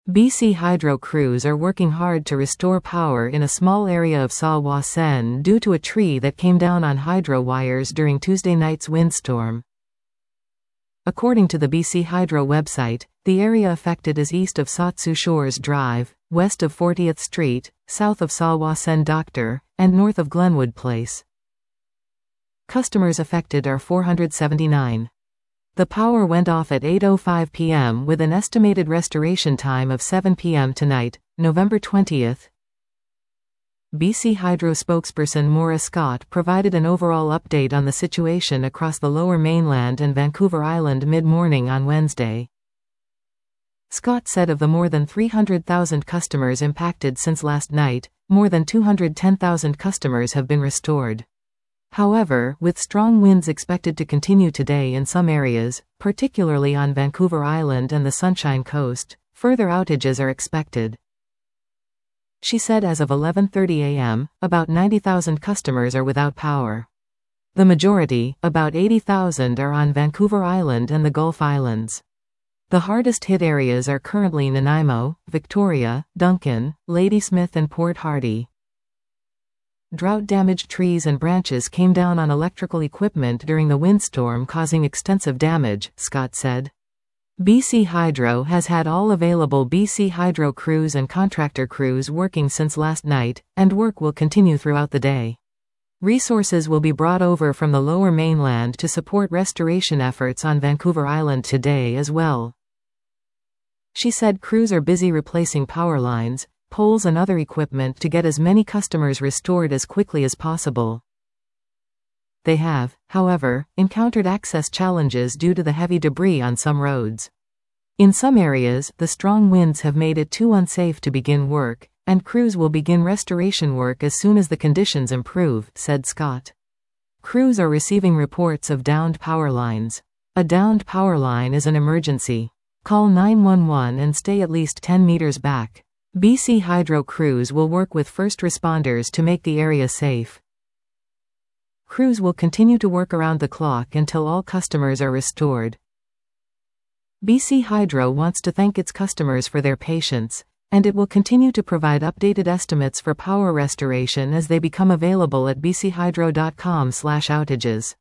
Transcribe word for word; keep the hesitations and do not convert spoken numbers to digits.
B C Hydro crews are working hard to restore power in a small area of Sa Wa Sen due to a tree that came down on hydro wires during Tuesday night's windstorm. According to the B C Hydro website, the area affected is east of Sa Tzu Shores Drive, west of fortieth Street, south of Sa Wa Sen Doctor, and north of Glenwood Place. Customers affected are four hundred seventy-nine. The power went off at eight oh five p m with an estimated restoration time of seven p m tonight, November twentieth. B C Hydro spokesperson Maura Scott provided an overall update on the situation across the Lower Mainland and Vancouver Island mid-morning on Wednesday. Scott said of the more than three hundred thousand customers impacted since last night, more than two hundred ten thousand customers have been restored. However, with strong winds expected to continue today in some areas, particularly on Vancouver Island and the Sunshine Coast, further outages are expected. She said as of eleven thirty a m, about ninety thousand customers are without power. The majority, about eighty thousand, are on Vancouver Island and the Gulf Islands. The hardest hit areas are currently Nanaimo, Victoria, Duncan, Ladysmith and Port Hardy. Drought-damaged trees and branches came down on electrical equipment during the windstorm, causing extensive damage, Scott said. B C Hydro has had all available B C Hydro crews and contractor crews working since last night, and work will continue throughout the day. Resources will be brought over from the Lower Mainland to support restoration efforts on Vancouver Island today as well. She said crews are busy replacing power lines, poles and other equipment to get as many customers restored as quickly as possible. They have, however, encountered access challenges due to the heavy debris on some roads. In some areas, the strong winds have made it too unsafe to begin work, and crews will begin restoration work as soon as the conditions improve, said Scott. Crews are receiving reports of downed power lines. A downed power line is an emergency. Call nine one one and stay at least ten meters back. B C Hydro crews will work with first responders to make the area safe. Crews will continue to work around the clock until all customers are restored. B C Hydro wants to thank its customers for their patience, and it will continue to provide updated estimates for power restoration as they become available at b c hydro dot com slash outages.